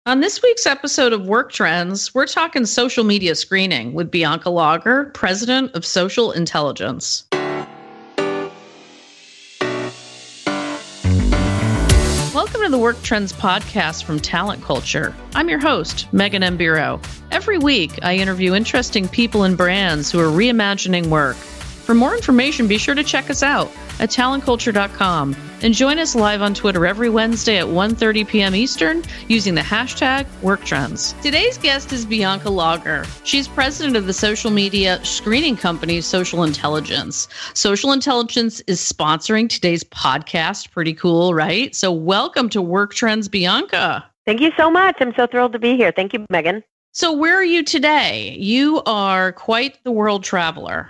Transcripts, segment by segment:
On this week's episode of Work Trends, we're talking social media screening with Bianca Lager, president of Social Intelligence. Welcome to the Work Trends podcast from Talent Culture. I'm your host, Megan M. Bureau. Every week, I interview interesting people and brands who are reimagining work. For more information, be sure to check us out at talentculture.com and join us live on Twitter every Wednesday at 1:30 p.m. Eastern using the hashtag WorkTrends. Today's guest is Bianca Lager. She's president of the social media screening company Social Intelligence. Social Intelligence is sponsoring today's podcast. Pretty cool, right? So welcome to Work Trends, Bianca. Thank you so much. I'm so thrilled to be here. Thank you, Megan. So where are you today? You are quite the world traveler.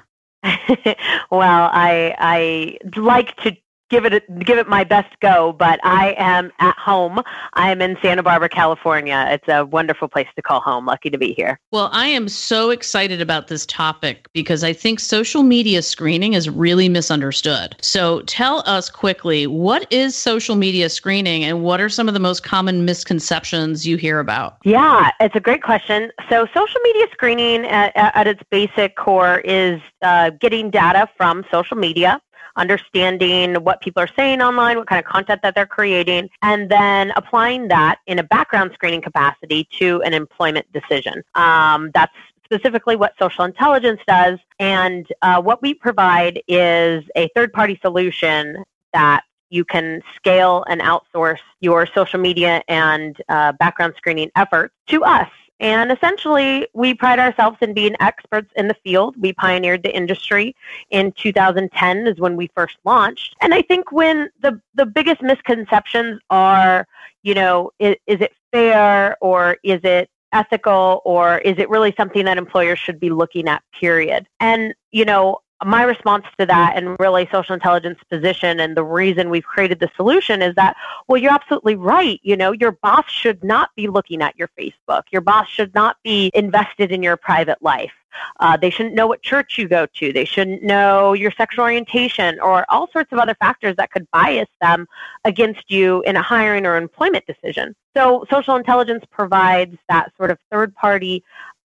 Well, I like to give it my best go, but I am at home. I am in Santa Barbara, California. It's a wonderful place to call home. Lucky to be here. Well, I am so excited about this topic because I think social media screening is really misunderstood. So tell us quickly, what is social media screening and what are some of the most common misconceptions you hear about? Yeah, it's a great question. So social media screening at its basic core is getting data from social media, understanding what people are saying online, what kind of content that they're creating, and then applying that in a background screening capacity to an employment decision. That's specifically what Social Intelligence does. And what we provide is a third-party solution that you can scale and outsource your social media and background screening efforts to us. And essentially, we pride ourselves in being experts in the field. We pioneered the industry in 2010 is when we first launched. And I think when the biggest misconceptions are, is it fair or is it ethical or is it really something that employers should be looking at, period? And, my response to that and really Social Intelligence position and the reason we've created the solution is that, well, you're absolutely right. Your boss should not be looking at your Facebook. Your boss should not be invested in your private life. They shouldn't know what church you go to. They shouldn't know your sexual orientation or all sorts of other factors that could bias them against you in a hiring or employment decision. So Social Intelligence provides that sort of third-party,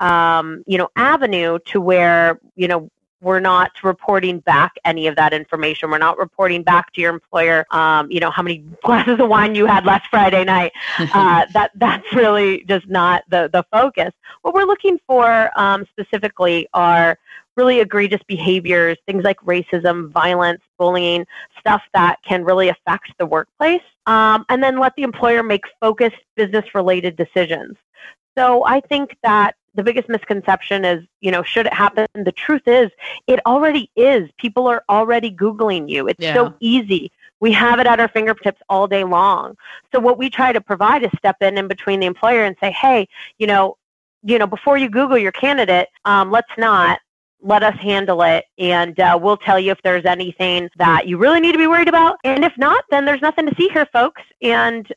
avenue to where, we're not reporting back any of that information. We're not reporting back to your employer, how many glasses of wine you had last Friday night. That's really just not the focus. What we're looking for specifically are really egregious behaviors, things like racism, violence, bullying, stuff that can really affect the workplace, and then let the employer make focused business-related decisions. So I think that the biggest misconception is, should it happen? The truth is, it already is. People are already Googling you. It's so easy. We have it at our fingertips all day long. So what we try to provide is step in between the employer and say, hey, before you Google your candidate, let us handle it, and we'll tell you if there's anything that you really need to be worried about. And if not, then there's nothing to see here, folks. And,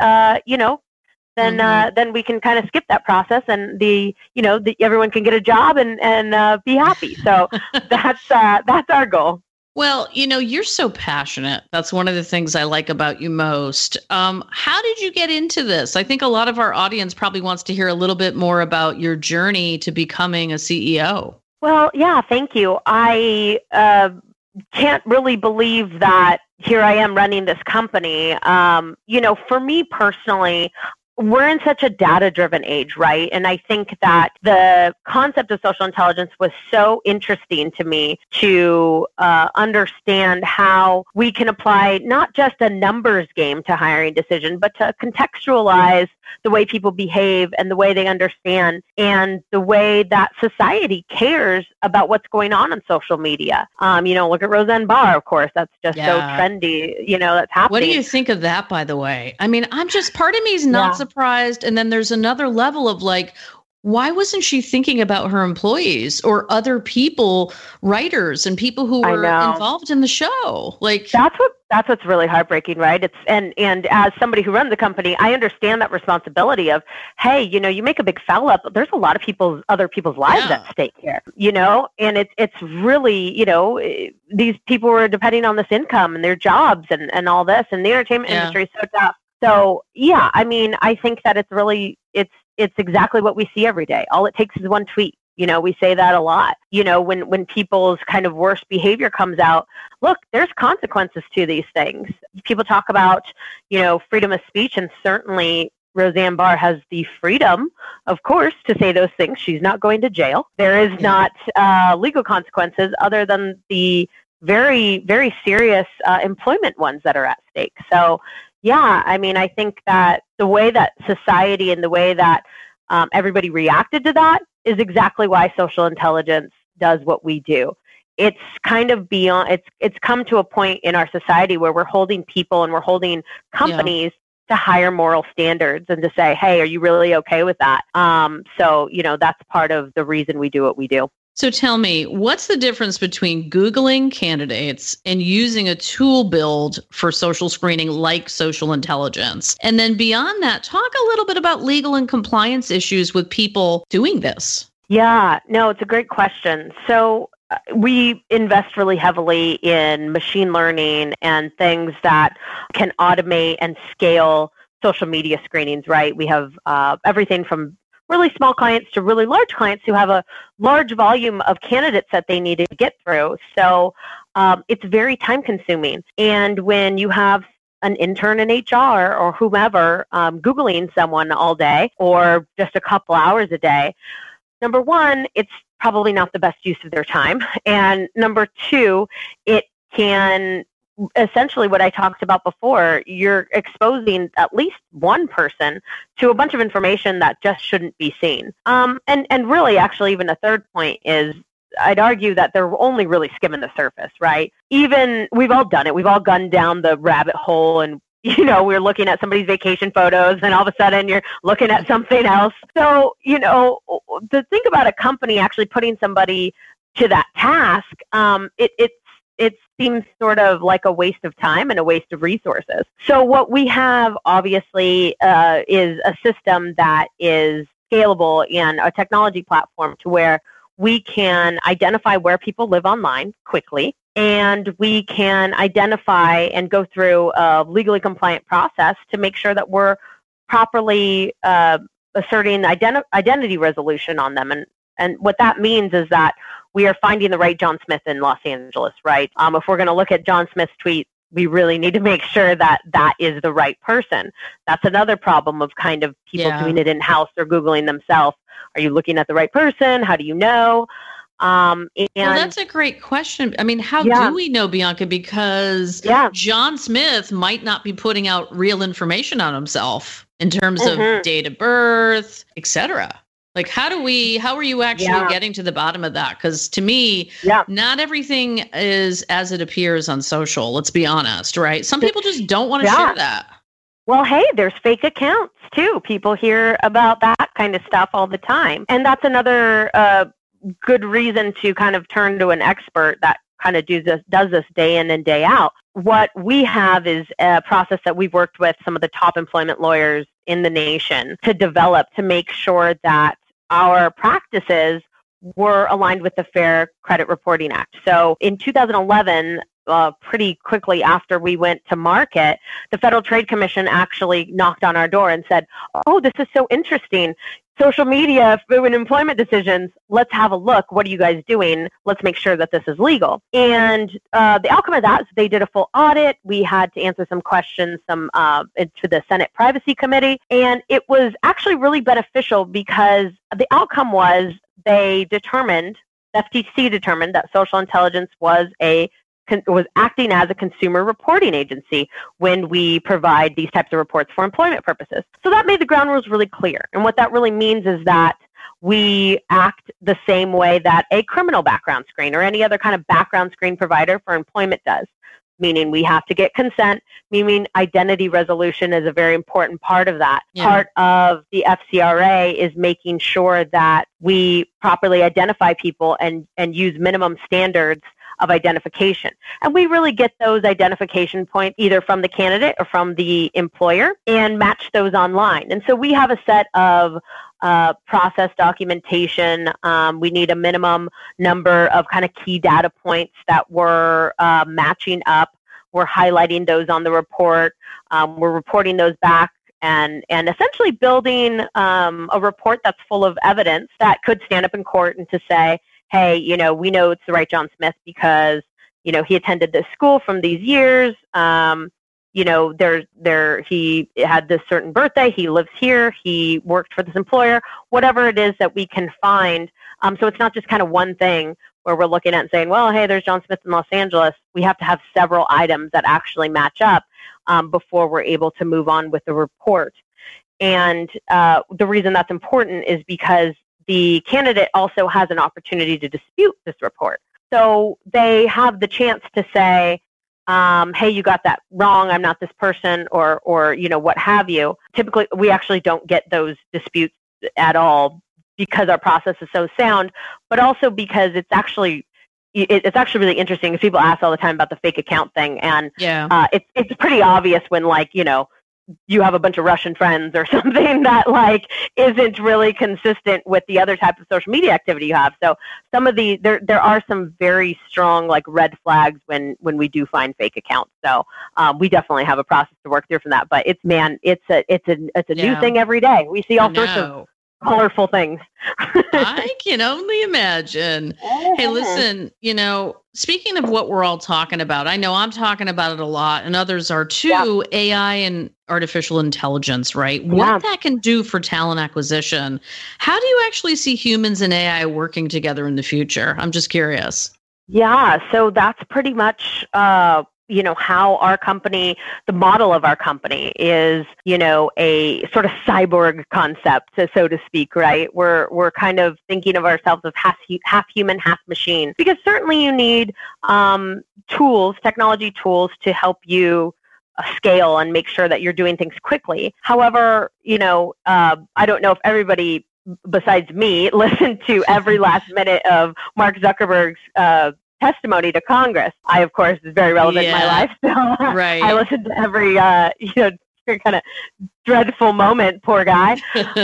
then we can kind of skip that process and everyone can get a job and be happy. So that's our goal. Well, you're so passionate. That's one of the things I like about you most. How did you get into this? I think a lot of our audience probably wants to hear a little bit more about your journey to becoming a CEO. Well, yeah, thank you. I can't really believe that here I am running this company. For me personally, we're in such a data-driven age, right? And I think that the concept of social intelligence was so interesting to me to understand how we can apply not just a numbers game to hiring decision, but to contextualize the way people behave and the way they understand and the way that society cares about what's going on social media. Look at Roseanne Barr, of course. That's just so trendy, that's happening. What do you think of that, by the way? I mean, part of me is not surprised. And then there's another level of like, why wasn't she thinking about her employees or other people, writers and people who were involved in the show? Like that's what's really heartbreaking, right? It's and as somebody who runs the company, I understand that responsibility of, hey, you make a big foul up. There's a lot of other people's lives at stake here, and it's really, these people were depending on this income and their jobs and all this, and the entertainment industry is so tough. So yeah, I mean, I think that it's exactly what we see every day. All it takes is one tweet. We say that a lot. When people's kind of worst behavior comes out, look, there's consequences to these things. People talk about, freedom of speech, and certainly Roseanne Barr has the freedom, of course, to say those things. She's not going to jail. There is not legal consequences other than the very, very serious employment ones that are at stake. So, yeah, I mean, I think that the way that society and the way that everybody reacted to that is exactly why social intelligence does what we do. It's kind of beyond, it's come to a point in our society where we're holding people and we're holding companies to higher moral standards and to say, hey, are you really okay with that? So, that's part of the reason we do what we do. So tell me, what's the difference between Googling candidates and using a tool build for social screening like social intelligence? And then beyond that, talk a little bit about legal and compliance issues with people doing this. Yeah, no, it's a great question. So we invest really heavily in machine learning and things that can automate and scale social media screenings, right? We have everything from really small clients to really large clients who have a large volume of candidates that they need to get through. So it's very time consuming. And when you have an intern in HR or whomever Googling someone all day or just a couple hours a day, number one, it's probably not the best use of their time. And number two, it can essentially what I talked about before, you're exposing at least one person to a bunch of information that just shouldn't be seen. And really, actually, even a third point is I'd argue that they're only really skimming the surface, right? Even we've all done it. We've all gone down the rabbit hole and we're looking at somebody's vacation photos and all of a sudden you're looking at something else. So, to think about a company actually putting somebody to that task, it seems sort of like a waste of time and a waste of resources. So what we have, obviously, is a system that is scalable and a technology platform to where we can identify where people live online quickly, and we can identify and go through a legally compliant process to make sure that we're properly asserting identity resolution on them. And what that means is that we are finding the right John Smith in Los Angeles, right? If we're going to look at John Smith's tweet, we really need to make sure that that is the right person. That's another problem of kind of people doing it in-house or Googling themselves. Are you looking at the right person? How do you know? Well, that's a great question. I mean, how do we know, Bianca? Because John Smith might not be putting out real information on himself in terms of date of birth, et cetera. Like, how are you actually getting to the bottom of that? Because to me, not everything is as it appears on social. Let's be honest, right? Some people just don't want to share that. Well, hey, there's fake accounts too. People hear about that kind of stuff all the time. And that's another good reason to kind of turn to an expert that kind of does this day in and day out. What we have is a process that we've worked with some of the top employment lawyers in the nation to develop to make sure that our practices were aligned with the Fair Credit Reporting Act. So in 2011, pretty quickly after we went to market, the Federal Trade Commission actually knocked on our door and said, oh, this is so interesting. Social media in employment decisions, let's have a look. What are you guys doing? Let's make sure that this is legal. And the outcome of that is they did a full audit. We had to answer some questions to the Senate Privacy Committee. And it was actually really beneficial because the outcome was the FTC determined that social intelligence was acting as a consumer reporting agency when we provide these types of reports for employment purposes. So that made the ground rules really clear. And what that really means is that we act the same way that a criminal background screen or any other kind of background screen provider for employment does, meaning we have to get consent, meaning identity resolution is a very important part of that. Yeah. Part of the FCRA is making sure that we properly identify people and use minimum standards of identification. And we really get those identification points either from the candidate or from the employer and match those online. And so we have a set of process documentation. We need a minimum number of kind of key data points that we're matching up We're highlighting those on the report. We're reporting those back and essentially building a report that's full of evidence that could stand up in court and to say, hey, we know it's the right John Smith because, he attended this school from these years. He had this certain birthday. He lives here. He worked for this employer, whatever it is that we can find. So it's not just kind of one thing where we're looking at and saying, well, hey, there's John Smith in Los Angeles. We have to have several items that actually match up before we're able to move on with the report. And the reason that's important is because the candidate also has an opportunity to dispute this report. So they have the chance to say, hey, you got that wrong. I'm not this person, or what have you. Typically, we actually don't get those disputes at all because our process is so sound, but also because it's actually really interesting because people ask all the time about the fake account thing, and it's pretty obvious when you have a bunch of Russian friends or something that isn't really consistent with the other type of social media activity you have. So some of there are some very strong red flags when we do find fake accounts. So we definitely have a process to work through from that. But it's a new thing every day. We see all sorts of colorful things. I can only imagine. Hey, listen, speaking of what we're all talking about, I know I'm talking about it a lot and others are too, AI and artificial intelligence, right? What that can do for talent acquisition. How do you actually see humans and AI working together in the future? I'm just curious. Yeah, so that's pretty much how our company, the model of our company is, a sort of cyborg concept, so to speak, right? We're kind of thinking of ourselves as half human, half machine, because certainly you need technology tools to help you scale and make sure that you're doing things quickly. However, I don't know if everybody besides me listened to every last minute of Mark Zuckerberg's testimony to Congress. I, of course, is very relevant in my life. So I listened to every, kind of dreadful moment, poor guy.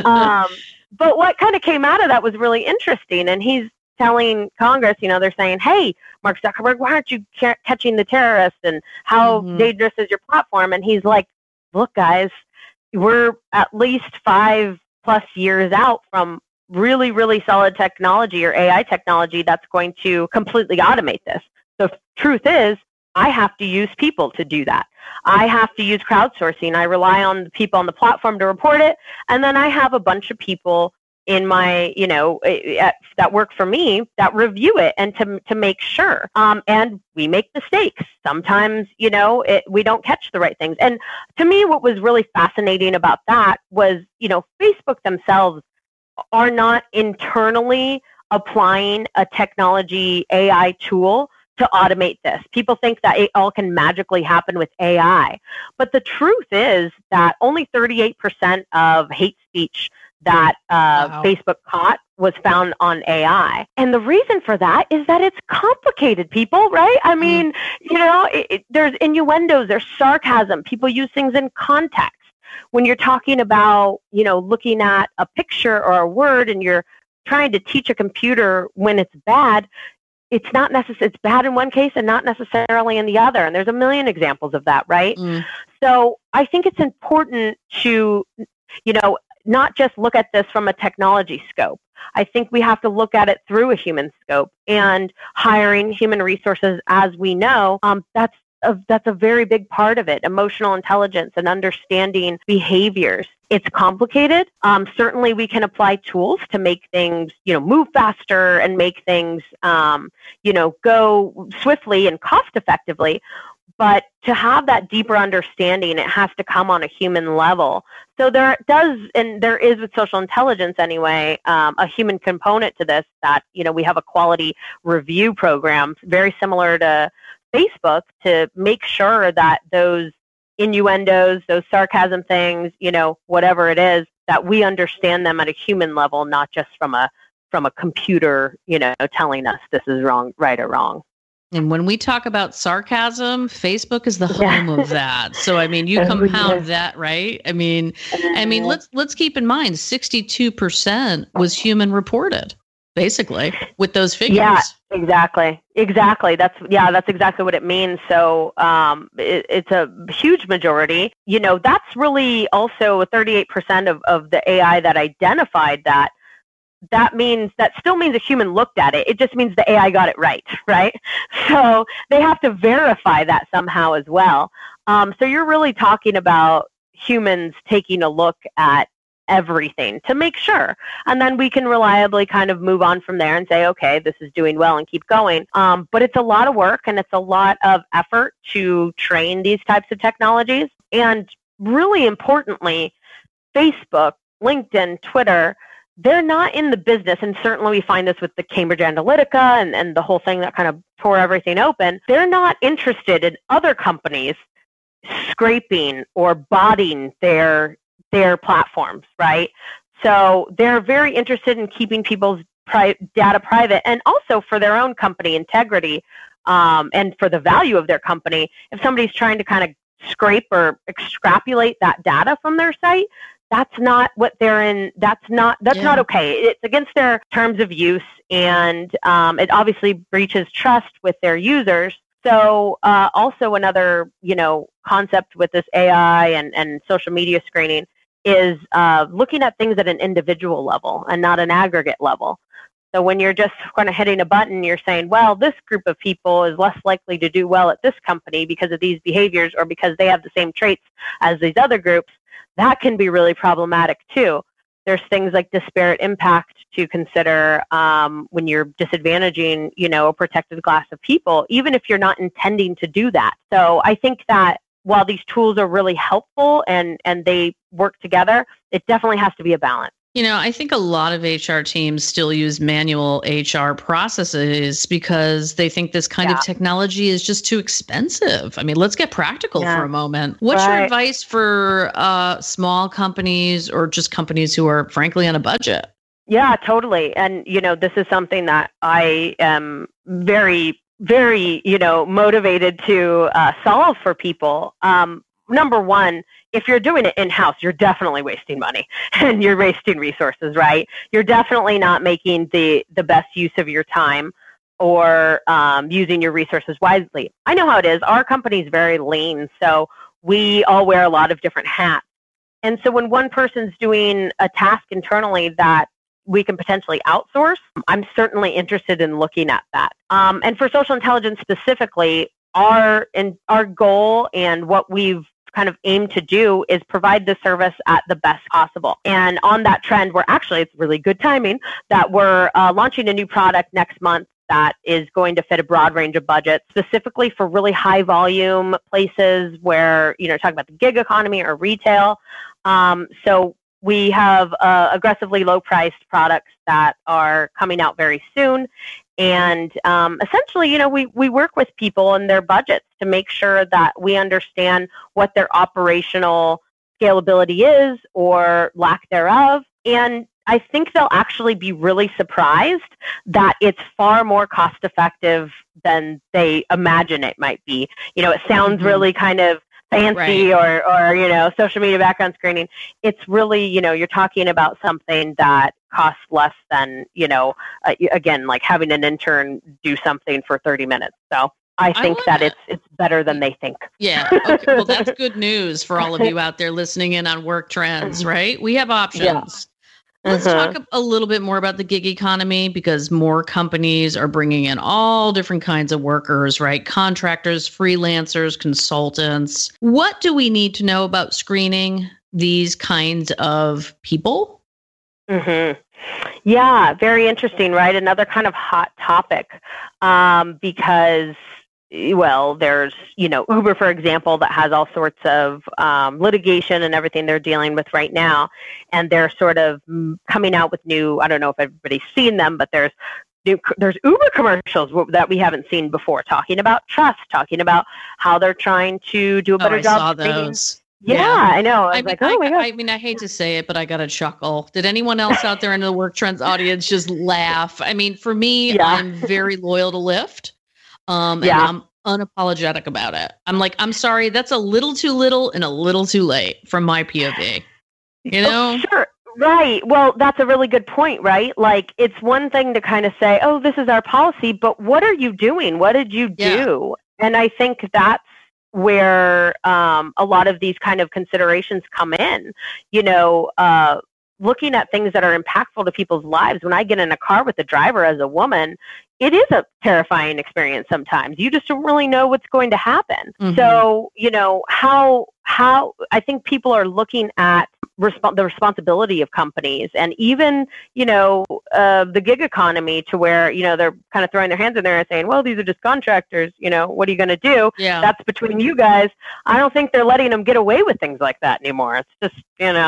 But what kind of came out of that was really interesting. And he's telling Congress, they're saying, hey, Mark Zuckerberg, why aren't you catching the terrorists? And how dangerous is your platform? And he's like, look, guys, we're at least 5+ years out from really, really solid technology or AI technology that's going to completely automate this. The truth is, I have to use people to do that. I have to use crowdsourcing. I rely on the people on the platform to report it. And then I have a bunch of people in my, that work for me that review it and to make sure. And we make mistakes. Sometimes, we don't catch the right things. And to me, what was really fascinating about that was, Facebook themselves are not internally applying a technology AI tool to automate this. People think that it all can magically happen with AI. But the truth is that only 38% of hate speech that Facebook caught was found on AI. And the reason for that is that it's complicated, people, right? I mean, there's innuendos, there's sarcasm. People use things in context. When you're talking about, looking at a picture or a word and you're trying to teach a computer when it's bad, it's not necessarily, it's bad in one case and not necessarily in the other. And there's a million examples of that, right? So I think it's important to, not just look at this from a technology scope. I think we have to look at it through a human scope, and hiring human resources, as we know, that's a very big part of it. Emotional intelligence and understanding behaviors. It's complicated. Certainly we can apply tools to make things, move faster and make things, go swiftly and cost effectively. But to have that deeper understanding, it has to come on a human level. So there is with social intelligence anyway, a human component to this that, we have a quality review program, very similar to Facebook, to make sure that those innuendos, those sarcasm things, whatever it is, that we understand them at a human level, not just from a computer, telling us this is wrong, right or wrong. And when we talk about sarcasm, Facebook is the home of that. So, I mean, you compound that, right? I mean, let's keep in mind, 62% was human reported. basically, with those figures. Yeah, exactly. That's exactly what it means. So it's a huge majority. That's really also 38% of the AI that identified that. That still means a human looked at it. It just means the AI got it right? So they have to verify that somehow as well. So you're really talking about humans taking a look at everything to make sure. And then we can reliably kind of move on from there and say, okay, this is doing well and keep going. But it's a lot of work and it's a lot of effort to train these types of technologies. And really importantly, Facebook, LinkedIn, Twitter, they're not in the business, and certainly we find this with the Cambridge Analytica and the whole thing that kind of tore everything open. They're not interested in other companies scraping or botting their platforms, right? So they're very interested in keeping people's data private, and also for their own company integrity and for the value of their company. If somebody's trying to kind of scrape or extrapolate that data from their site, that's not what they're in. That's not okay. It's against their terms of use, and it obviously breaches trust with their users. So also another, concept with this AI and social media screening is looking at things at an individual level and not an aggregate level. So when you're just kind of hitting a button, you're saying, well, this group of people is less likely to do well at this company because of these behaviors or because they have the same traits as these other groups. That can be really problematic too. There's things like disparate impact to consider when you're disadvantaging, a protected class of people, even if you're not intending to do that. So I think that while these tools are really helpful and they work together, it definitely has to be a balance. I think a lot of HR teams still use manual HR processes because they think this kind of technology is just too expensive. I mean, let's get practical for a moment. What's your advice for small companies or just companies who are frankly on a budget? Yeah, totally. And, this is something that I am very, very, motivated to solve for people. Number one, if you're doing it in-house, you're definitely wasting money and you're wasting resources, right? You're definitely not making the best use of your time or using your resources wisely. I know how it is. Our company is very lean, so we all wear a lot of different hats. And so when one person's doing a task internally that we can potentially outsource, I'm certainly interested in looking at that. And for social intelligence specifically, our goal and what we've kind of aim to do is provide the service at the best possible. And on that trend, it's really good timing that we're launching a new product next month that is going to fit a broad range of budgets, specifically for really high volume places where, talking about the gig economy or retail. So we have aggressively low-priced products that are coming out very soon. And essentially, we work with people and their budgets to make sure that we understand what their operational scalability is or lack thereof. And I think they'll actually be really surprised that it's far more cost-effective than they imagine it might be. It sounds really kind of fancy or social media background screening. It's really, you're talking about something that costs less than, again, like having an intern do something for 30 minutes. So I think that it's better than they think. Yeah. Okay. Well, that's good news for all of you out there listening in on Work Trends, right? We have options. Yeah. Let's talk a little bit more about the gig economy because more companies are bringing in all different kinds of workers, right? Contractors, freelancers, consultants. What do we need to know about screening these kinds of people? Yeah, very interesting, right? Another kind of hot topic because there's, Uber, for example, that has all sorts of litigation and everything they're dealing with right now. And they're sort of coming out with new, I don't know if everybody's seen them, but there's Uber commercials that we haven't seen before, talking about trust, talking about how they're trying to do a better job. I saw those. Yeah, I know. I hate to say it, but I got a chuckle. Did anyone else out there in the Work Trends audience just laugh? I mean, for me, I'm very loyal to Lyft. And I'm unapologetic about it. I'm like, I'm sorry, that's a little too little and a little too late from my POV. Sure. Right. Well, that's a really good point, right? Like, it's one thing to kind of say, oh, this is our policy, but what are you doing? What did you do? And I think that's where a lot of these kind of considerations come in. Looking at things that are impactful to people's lives. When I get in a car with a driver as a woman, it is a terrifying experience sometimes. You just don't really know what's going to happen. Mm-hmm. So, how I think people are looking at the responsibility of companies, and even, the gig economy, to where, they're kind of throwing their hands in there and saying, well, these are just contractors, what are you going to do? Yeah. That's between you guys. I don't think they're letting them get away with things like that anymore. It's just,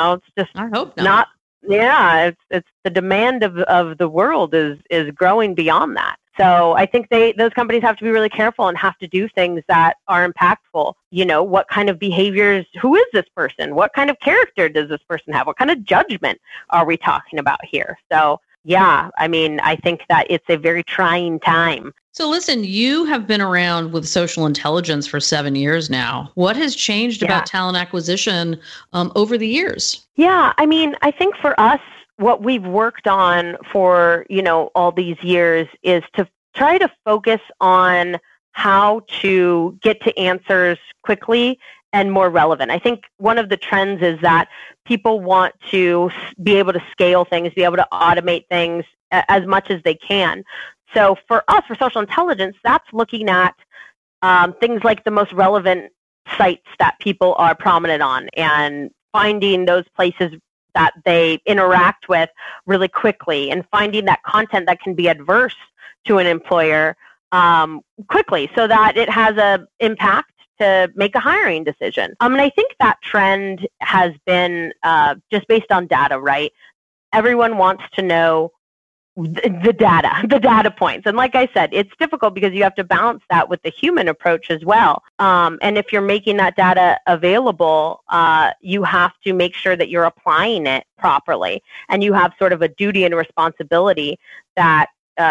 I hope not. Yeah, it's the demand of the world is growing beyond that. So I think those companies have to be really careful and have to do things that are impactful. What kind of behaviors, who is this person? What kind of character does this person have? What kind of judgment are we talking about here? So yeah, I think that it's a very trying time. So listen, you have been around with social intelligence for 7 years now. What has changed about talent acquisition over the years? Yeah, I think for us, what we've worked on for, all these years is to try to focus on how to get to answers quickly and more relevant. I think one of the trends is that people want to be able to scale things, be able to automate things as much as they can. So for us, for social intelligence, that's looking at things like the most relevant sites that people are prominent on and finding those places that they interact with really quickly, and finding that content that can be adverse to an employer quickly, so that it has an impact to make a hiring decision. And I think that trend has been just based on data, right? Everyone wants to know the data points. And like I said, it's difficult because you have to balance that with the human approach as well. And if you're making that data available, you have to make sure that you're applying it properly. And you have sort of a duty and responsibility that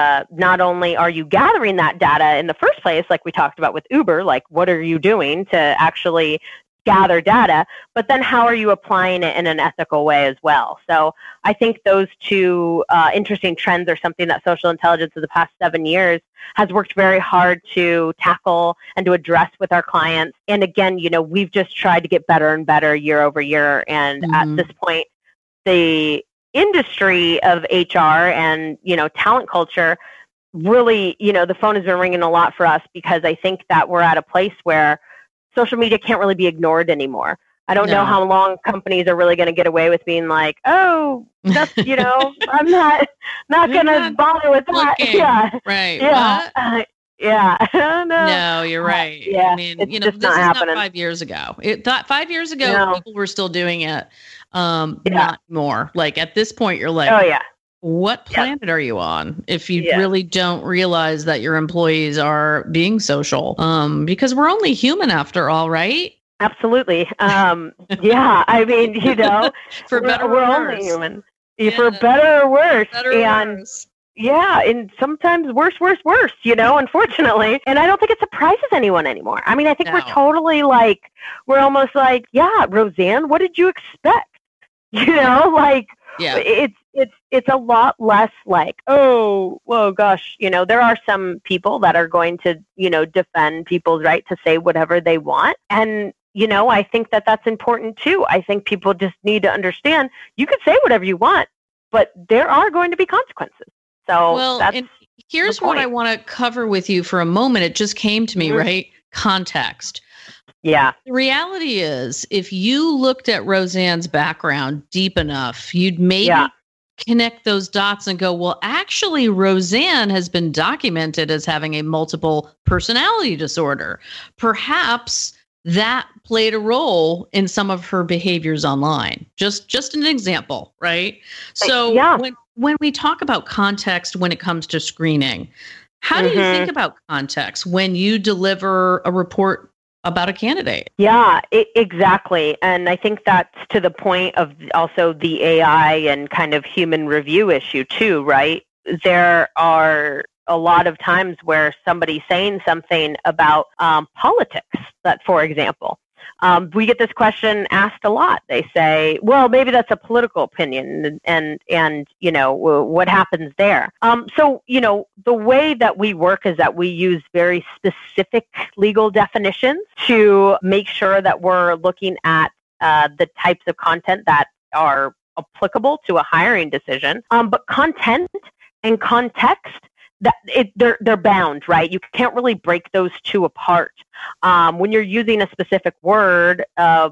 not only are you gathering that data in the first place, like we talked about with Uber, like what are you doing to actually gather data, but then how are you applying it in an ethical way as well? So I think those two interesting trends are something that social intelligence of the past 7 years has worked very hard to tackle and to address with our clients. And again, we've just tried to get better and better year over year. And at this point, the industry of HR and, talent culture really, the phone has been ringing a lot for us, because I think that we're at a place where social media can't really be ignored anymore. I don't know how long companies are really going to get away with being like, oh, that's, I'm not going to bother with that. Yeah. Right. Yeah. Yeah. I don't know. No, you're right. Yeah. This is not 5 years ago. 5 years ago, people were still doing it. Not more. Like at this point, you're like, oh yeah, what planet are you on if you really don't realize that your employees are being social? Because we're only human after all, right? Absolutely. Yeah. For better or we're worse. Only human. For better or worse. Worse. Yeah, and sometimes worse, unfortunately. And I don't think it surprises anyone anymore. I think we're totally we're almost like, yeah, Roseanne, what did you expect? It's a lot less like, oh, whoa, gosh, there are some people that are going to, defend people's right to say whatever they want. And, I think that that's important too. I think people just need to understand you can say whatever you want, but there are going to be consequences. So and here's what I want to cover with you for a moment. It just came to me, right? Context. Yeah. The reality is, if you looked at Roseanne's background deep enough, you'd maybe connect those dots and go, well, actually, Roseanne has been documented as having a multiple personality disorder. Perhaps that played a role in some of her behaviors online. Just an example, right? So when we talk about context when it comes to screening, how do you think about context when you deliver a report about a candidate? Yeah, exactly. And I think that's to the point of also the AI and kind of human review issue too, right? There are a lot of times where somebody's saying something about politics, that, for example, We get this question asked a lot. They say, well, maybe that's a political opinion and what happens there? So, the way that we work is that we use very specific legal definitions to make sure that we're looking at the types of content that are applicable to a hiring decision. But content and context, they're bound, right? You can't really break those two apart. When you're using a specific word,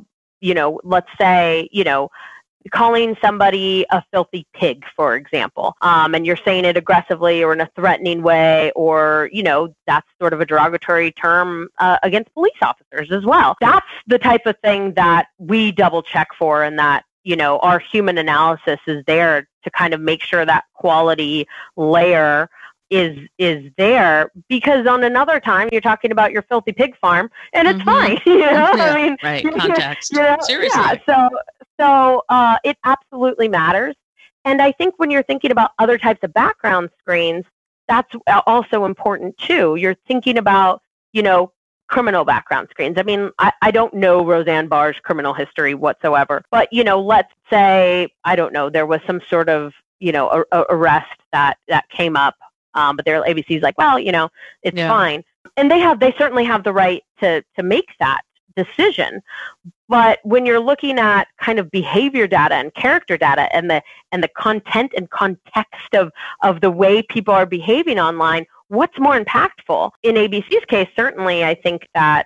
let's say, calling somebody a filthy pig, for example, and you're saying it aggressively or in a threatening way, or, that's sort of a derogatory term against police officers as well. That's the type of thing that we double check for, and that, our human analysis is there to kind of make sure that quality layer is there, because on another time you're talking about your filthy pig farm and it's fine, Yeah, I mean, right, context. Seriously. Yeah, so it absolutely matters. And I think when you're thinking about other types of background screens, that's also important too. You're thinking about, criminal background screens. I mean, I don't know Roseanne Barr's criminal history whatsoever, but, let's say, I don't know, there was some sort of, arrest that came up. But ABC's like, well, it's fine. And they certainly have the right to make that decision. But when you're looking at kind of behavior data and character data and the content and context of the way people are behaving online, what's more impactful? In ABC's case, certainly I think that,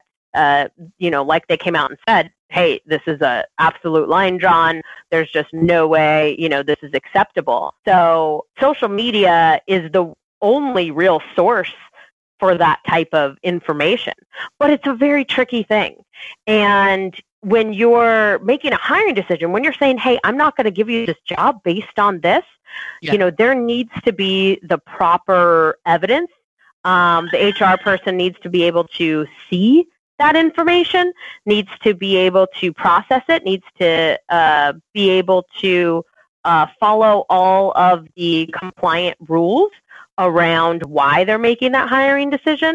like they came out and said, hey, this is a absolute line drawn. There's just no way, this is acceptable. So social media is the only real source for that type of information. But it's a very tricky thing. And when you're making a hiring decision, when you're saying, hey, I'm not going to give you this job based on this, there needs to be the proper evidence. The HR person needs to be able to see that information, needs to be able to process it, needs to be able to follow all of the compliant rules around why they're making that hiring decision.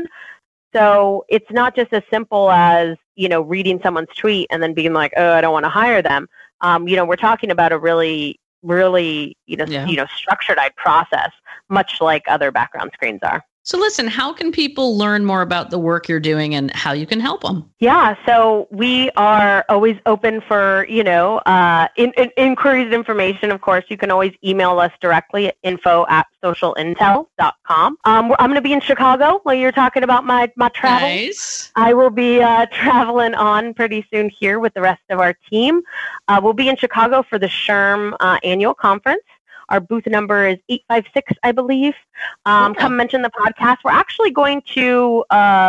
So it's not just as simple as, reading someone's tweet and then being like, oh, I don't want to hire them. We're talking about a really, really, structured process, much like other background screens are. So listen, how can people learn more about the work you're doing and how you can help them? Yeah, so we are always open for, inquiries and information. Of course, you can always email us directly at info@socialintel.com. I'm going to be in Chicago while you're talking about my travel. Nice. I will be traveling on pretty soon here with the rest of our team. We'll be in Chicago for the SHRM annual conference. Our booth number is 856, I believe. Come mention the podcast. We're actually going to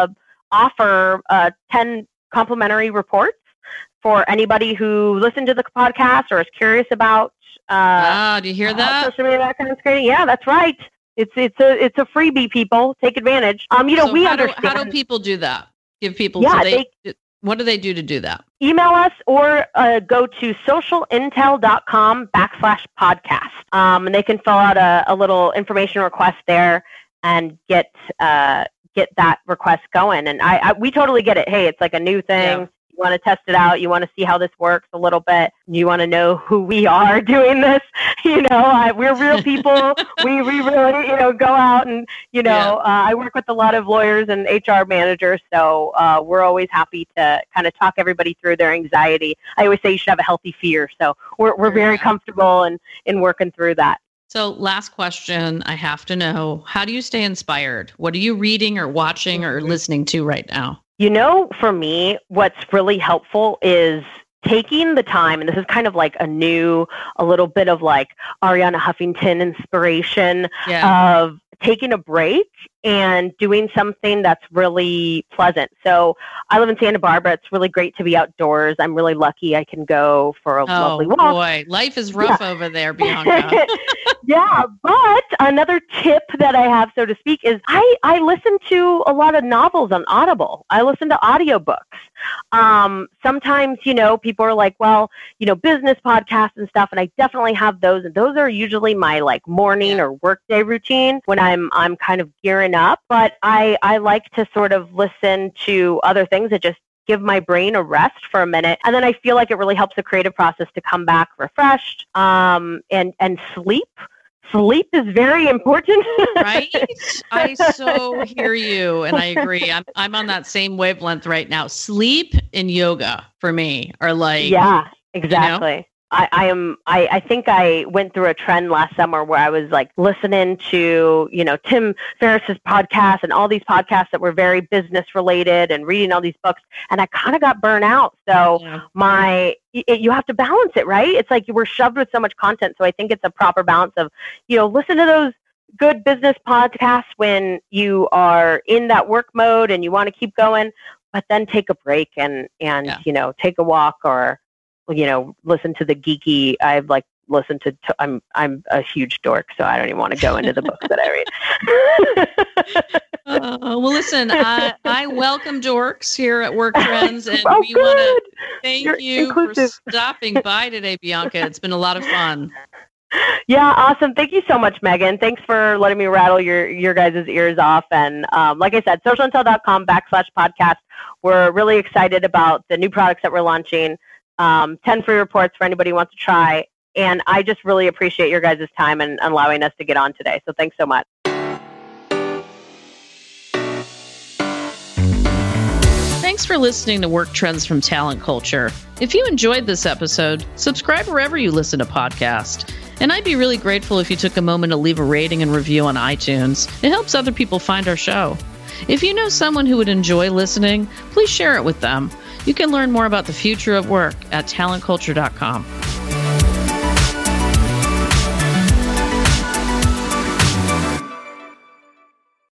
offer 10 complimentary reports for anybody who listened to the podcast or is curious about. Do you hear that? Social media background screening. Yeah, that's right. It's a freebie. People take advantage. So we understand. How do people do that? Give people. Yeah, what do they do to do that? Email us or go to socialintel.com/podcast. And they can fill out a little information request there and get that request going. And we totally get it. Hey, it's like a new thing. Yeah. You want to test it out. You want to see how this works a little bit. You want to know who we are doing this. We're real people. we really, go out and, I work with a lot of lawyers and HR managers. So we're always happy to kind of talk everybody through their anxiety. I always say you should have a healthy fear. So we're very comfortable in working through that. So last question, I have to know, how do you stay inspired? What are you reading or watching or listening to right now? For me, what's really helpful is taking the time, and this is kind of like a little bit of like Arianna Huffington inspiration of taking a break and doing something that's really pleasant. So I live in Santa Barbara. It's really great to be outdoors. I'm really lucky I can go for a lovely walk. Oh, boy. Life is rough over there, Bianca. Yeah, but another tip that I have, so to speak, is I listen to a lot of novels on Audible. I listen to audiobooks. Sometimes, people are like, well, business podcasts and stuff, and I definitely have those. And those are usually my like morning or workday routine when I'm kind of gearing up. But I like to sort of listen to other things that just give my brain a rest for a minute. And then I feel like it really helps the creative process to come back refreshed. And sleep. Sleep is very important. Right? I so hear you, and I agree. I'm on that same wavelength right now. Sleep and yoga for me are like, yeah, exactly. You know? I think I went through a trend last summer where I was like listening to, Tim Ferriss's podcast and all these podcasts that were very business related and reading all these books. And I kind of got burnt out. So you have to balance it, right? It's like you were shoved with so much content. So I think it's a proper balance of, listen to those good business podcasts when you are in that work mode and you want to keep going, but then take a break and take a walk or, listen to the geeky. I've listened to, I'm a huge dork, so I don't even want to go into the books that I read. Well, listen, I welcome dorks here at Work Trends, and we want to thank you for stopping by today, Bianca. It's been a lot of fun. Yeah, awesome. Thank you so much, Megan. Thanks for letting me rattle your guys' ears off. And like I said, socialintel.com/podcast. We're really excited about the new products that we're launching. 10 free reports for anybody who wants to try. And I just really appreciate your guys' time and allowing us to get on today. So thanks so much. Thanks for listening to Work Trends from Talent Culture. If you enjoyed this episode, subscribe wherever you listen to podcasts. And I'd be really grateful if you took a moment to leave a rating and review on iTunes. It helps other people find our show. If you know someone who would enjoy listening, please share it with them. You can learn more about the future of work at talentculture.com.